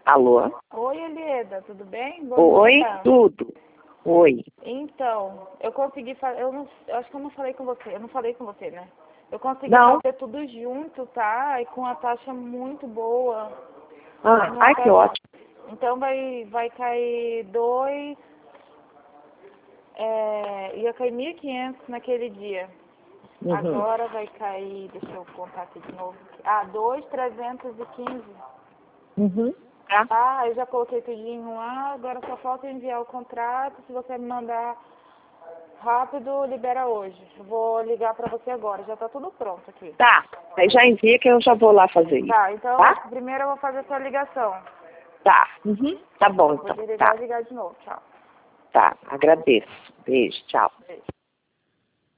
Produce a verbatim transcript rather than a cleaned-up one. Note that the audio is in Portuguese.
Alô? Oi, Elieda, tudo bem? Bom Oi, dia. tudo. Oi. Então, eu consegui fazer, eu, não, eu acho que eu não falei com você, eu não falei com você, né? Eu consegui Não? fazer tudo junto, tá? E com a taxa muito boa. Ah, Não ai, que tá- ótimo. Então vai, vai cair dois, é, ia cair mil e quinhentos naquele dia. Uhum. Agora vai cair, deixa eu contar aqui de novo. Ah, dois mil trezentos e quinze. Uhum. Tá? Ah, eu já coloquei tudinho lá, agora só falta enviar o contrato. Se você me mandar rápido, libera hoje. Vou ligar pra você agora, já tá tudo pronto aqui. Tá. Aí já envia que eu já vou lá fazer isso. Tá, então Tá? primeiro eu vou fazer a sua ligação. Tá. Uhum. Tá bom, Vou então. desligar Tá. e ligar de novo. Tchau. Tá. Agradeço. Beijo. Tchau. Beijo.